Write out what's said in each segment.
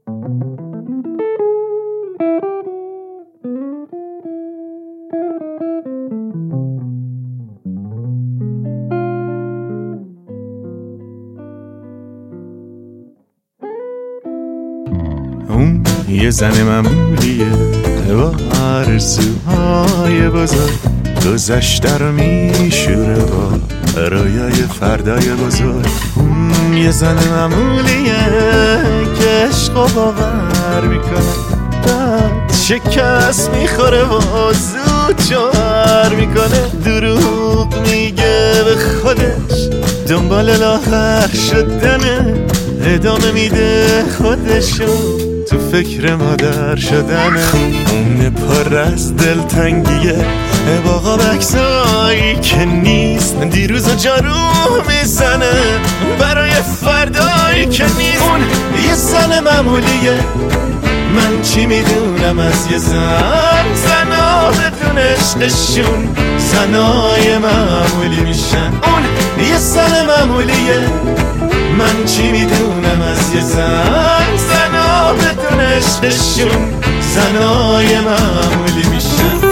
اون یه زن معمولیه با آرزوهای بزرگ، گذشته رو میشوره با رویای فردای بزرگ. اون یه زن معمولیه که عشق و باور میکنه، بعد شکست میخوره و زود جوهر میکنه. دروغ میگه به خودش، دنبال لاغر شدنه، ادامه میده خودشو تو فکر مادر شدنه. اون پر از دلتنگیه با قابکسایی که نیست، دیروز و جارو میزنه برای فردایی که نیست. اون یه زن معمولیه، من چی میدونم از یه زن. زنا بدون عشقشون زنای معمولی میشن. اون یه زن معمولیه، من چی میدونم از یه زن. زنا بدون عشقشون زنای معمولی میشن.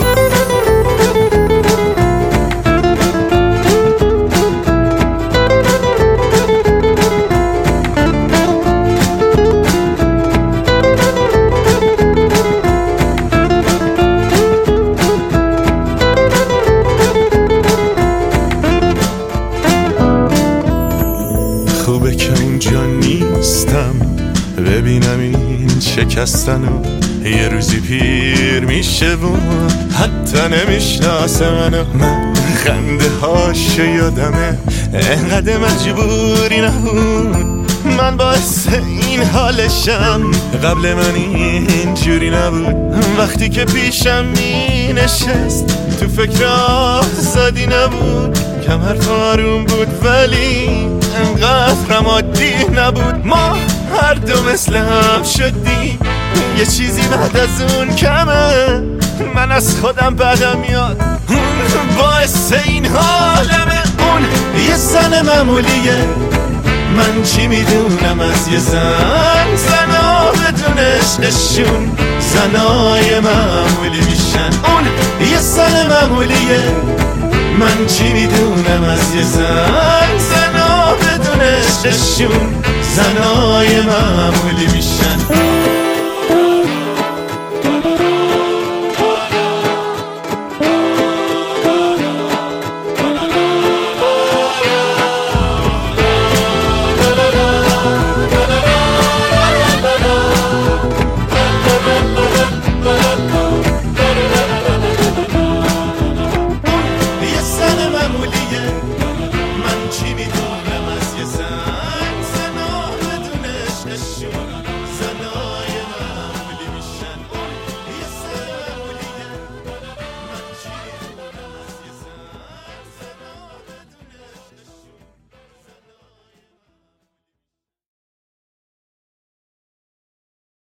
خوبه که اونجا نیستم ببینم این شکستنو. یه روزی پیر میشه و حتی نمیشناسه منو. من خنده هاش یادمه، انقدر مجبوری نبود. من باعث این حالشم، قبل من اینجوری نبود. وقتی که پیشم می نشست تو فکر آزادی نبود. کمر آروم بود ولی انقدر عادی نبود. ما هر دو مثل هم شدیم، یه چیزی بعد از اون کمه. من از خودم بدم میاد، اون باعث این حالمه. اون یه زن معمولیه، من چی میدونم از یه زن. زنا بدون عشقشون زنای معمولی میشن. اون یه زن معمولیه، من چی میدونم از یه زن. زنا بدون عشقشون زنای معمولی میشن.